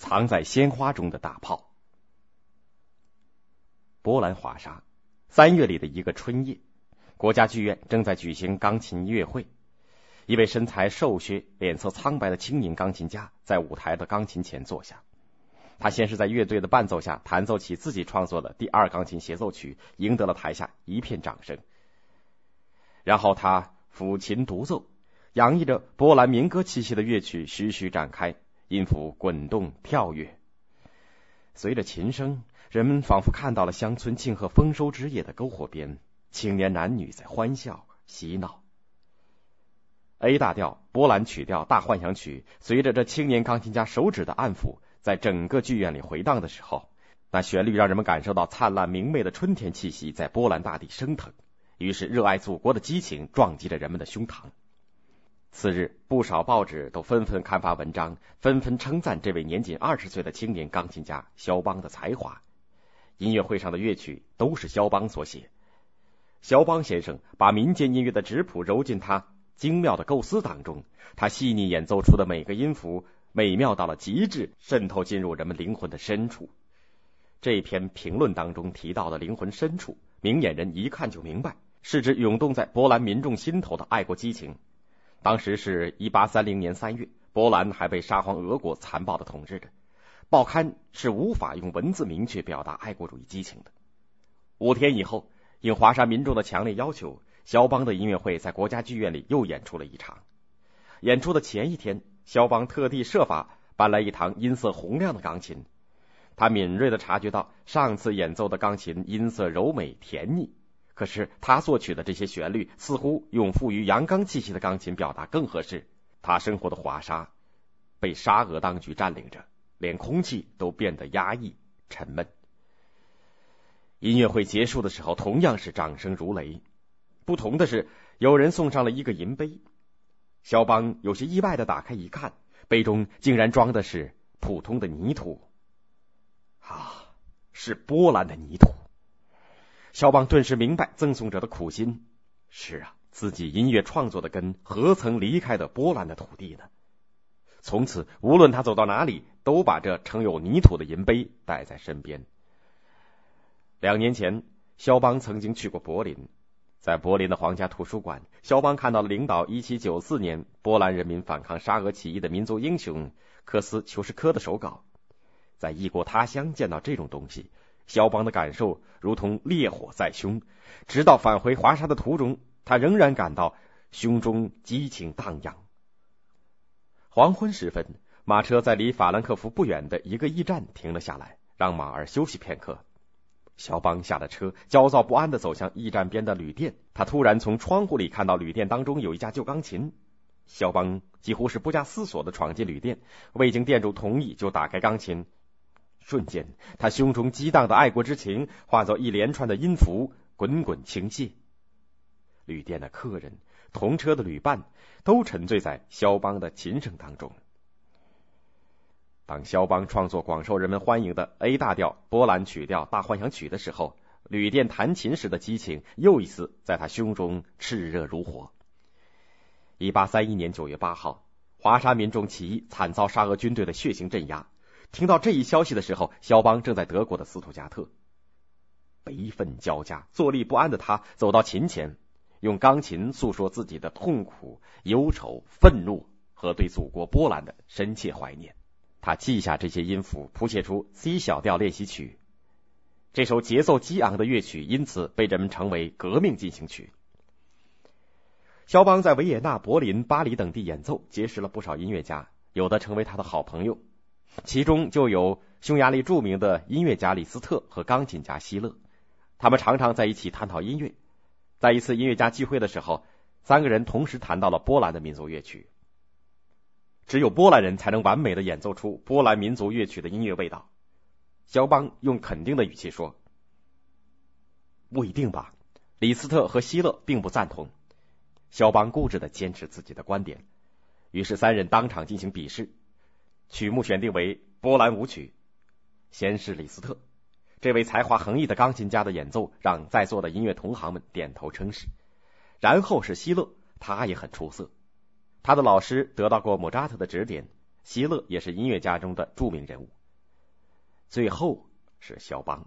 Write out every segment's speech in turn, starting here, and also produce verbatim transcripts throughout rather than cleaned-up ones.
藏在鲜花中的大炮。波兰华沙三月里的一个春夜，国家剧院正在举行钢琴音乐会。一位身材瘦削、脸色苍白的青年钢琴家在舞台的钢琴前坐下。他先是在乐队的伴奏下弹奏起自己创作的第二钢琴协奏曲，赢得了台下一片掌声。然后他抚琴独奏，洋溢着波兰民歌气息的乐曲徐徐展开，音符滚动跳跃。随着琴声，人们仿佛看到了乡村庆贺丰收之夜的篝火边，青年男女在欢笑嬉闹。A 大调波兰曲调大幻想曲随着这青年钢琴家手指的按抚，在整个剧院里回荡的时候，那旋律让人们感受到灿烂明媚的春天气息在波兰大地升腾，于是热爱祖国的激情撞击着人们的胸膛。次日，不少报纸都纷纷刊发文章，纷纷称赞这位年仅二十岁的青年钢琴家肖邦的才华。音乐会上的乐曲都是肖邦所写。肖邦先生把民间音乐的质朴揉进他精妙的构思当中，他细腻演奏出的每个音符美妙到了极致，渗透进入人们灵魂的深处。这篇评论当中提到的灵魂深处，明眼人一看就明白，是指涌动在波兰民众心头的爱国激情。当时是一八三零年三月，波兰还被沙皇俄国残暴的统治着，报刊是无法用文字明确表达爱国主义激情的。五天以后，应华沙民众的强烈要求，肖邦的音乐会在国家剧院里又演出了一场。演出的前一天，肖邦特地设法搬来一堂音色洪亮的钢琴。他敏锐地察觉到上次演奏的钢琴音色柔美甜腻，可是他作曲的这些旋律似乎用富于阳刚气息的钢琴表达更合适。他生活的华沙被沙俄当局占领着，连空气都变得压抑沉闷。音乐会结束的时候，同样是掌声如雷。不同的是，有人送上了一个银杯。肖邦有些意外地打开一看，杯中竟然装的是普通的泥土。啊，是波兰的泥土。肖邦顿时明白赠送者的苦心。是啊，自己音乐创作的根何曾离开的波兰的土地呢？从此无论他走到哪里，都把这盛有泥土的银杯带在身边。两年前，肖邦曾经去过柏林。在柏林的皇家图书馆，肖邦看到了领导一七九四年波兰人民反抗沙俄起义的民族英雄科斯丘什科的手稿。在异国他乡见到这种东西，肖邦的感受如同烈火在胸，直到返回华沙的途中，他仍然感到胸中激情荡漾。黄昏时分，马车在离法兰克福不远的一个驿站停了下来，让马儿休息片刻。肖邦下了车，焦躁不安地走向驿站边的旅店。他突然从窗户里看到旅店当中有一架旧钢琴。肖邦几乎是不加思索地闯进旅店，未经店主同意就打开钢琴。瞬间，他胸中激荡的爱国之情化作一连串的音符，滚滚倾泻。旅店的客人、同车的旅伴都沉醉在肖邦的琴声当中。当肖邦创作广受人们欢迎的 A 大调波兰曲调大幻想曲的时候，旅店弹琴时的激情又一次在他胸中炽热如火。一八三一年九月八号，华沙民众起义惨遭沙俄军队的血腥镇压。听到这一消息的时候，肖邦正在德国的斯图加特。悲愤交加、坐立不安的他走到琴前，用钢琴诉说自己的痛苦、忧愁、愤怒和对祖国波兰的深切怀念。他记下这些音符，谱写出 C 小调练习曲。这首节奏激昂的乐曲因此被人们称为革命进行曲。肖邦在维也纳、柏林、巴黎等地演奏，结识了不少音乐家，有的成为他的好朋友，其中就有匈牙利著名的音乐家李斯特和钢琴家希勒。他们常常在一起探讨音乐。在一次音乐家聚会的时候，三个人同时谈到了波兰的民族乐曲。只有波兰人才能完美地演奏出波兰民族乐曲的音乐味道。肖邦用肯定的语气说：不一定吧。李斯特和希勒并不赞同。肖邦固执地坚持自己的观点。于是三人当场进行比试，曲目选定为波兰舞曲。先是李斯特，这位才华横溢的钢琴家的演奏让在座的音乐同行们点头称是。然后是希勒，他也很出色。他的老师得到过莫扎特的指点， 希勒也是音乐家中的著名人物。最后是肖邦。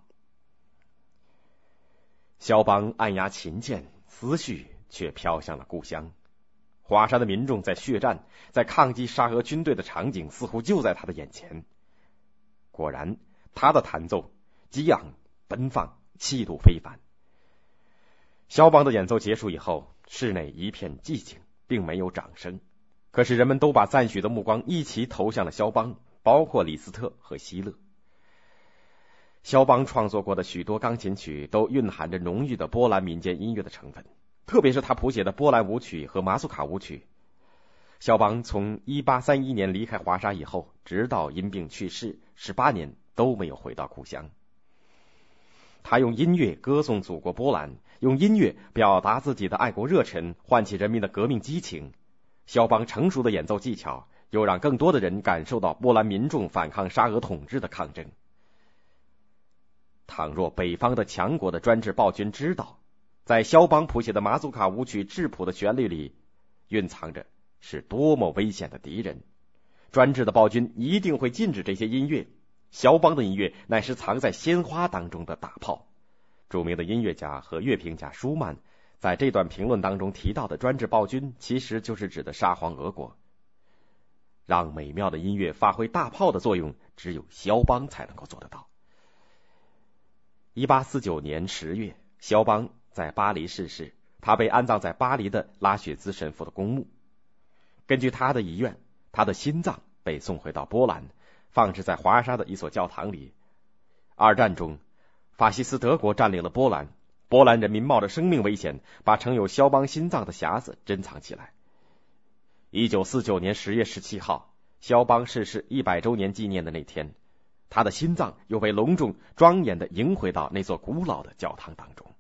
肖邦按压琴键，思绪却飘向了故乡。华沙的民众在血战，在抗击沙俄军队的场景似乎就在他的眼前。果然，他的弹奏激昂奔放，气度非凡。肖邦的演奏结束以后，室内一片寂静，并没有掌声。可是人们都把赞许的目光一起投向了肖邦，包括李斯特和希勒。肖邦创作过的许多钢琴曲都蕴含着浓郁的波兰民间音乐的成分，特别是他谱写的波兰舞曲和马祖卡舞曲。肖邦从一八三一年离开华沙以后，直到因病去世，十八年都没有回到故乡。他用音乐歌颂祖国波兰，用音乐表达自己的爱国热忱，唤起人民的革命激情。肖邦成熟的演奏技巧，又让更多的人感受到波兰民众反抗沙俄统治的抗争。倘若北方的强国的专制暴君知道，在肖邦谱写的马祖卡舞曲质朴的旋律里，蕴藏着是多么危险的敌人，专制的暴君一定会禁止这些音乐。肖邦的音乐乃是藏在鲜花当中的大炮。著名的音乐家和乐评家舒曼在这段评论当中提到的专制暴君，其实就是指的沙皇俄国。让美妙的音乐发挥大炮的作用，只有肖邦才能够做得到。一八四九年十月，肖邦在巴黎逝世，他被安葬在巴黎的拉雪兹神父的公墓。根据他的遗愿，他的心脏被送回到波兰，放置在华沙的一所教堂里。二战中，法西斯德国占领了波兰，波兰人民冒着生命危险，把盛有肖邦心脏的匣子珍藏起来。一九四九年十月十七号，肖邦逝世一百周年纪念的那天，他的心脏又被隆重庄严地迎回到那座古老的教堂当中。